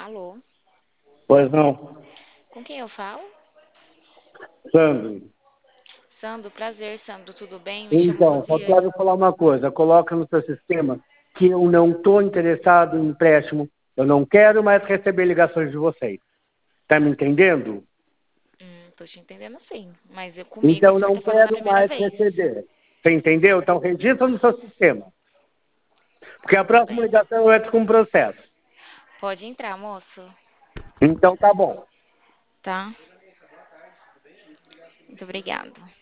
Alô? Pois não, Com quem eu falo? Sandro. Sandro, prazer, Sandro, tudo bem? Me chamo Então, só Rosiane. quero falar uma coisa. Coloca no seu sistema que eu não estou interessado em empréstimo. Eu não quero mais receber ligações de vocês. Está me entendendo? Tô te entendendo sim, mas comigo o Então, senhor não tá falando a quero primeira mais vez. receber. Você entendeu? Então, registra no seu sistema. Porque a Tudo próxima bem. ligação eu entro com um processo. Pode entrar, moço. Então, tá bom. Tá? Muito obrigado.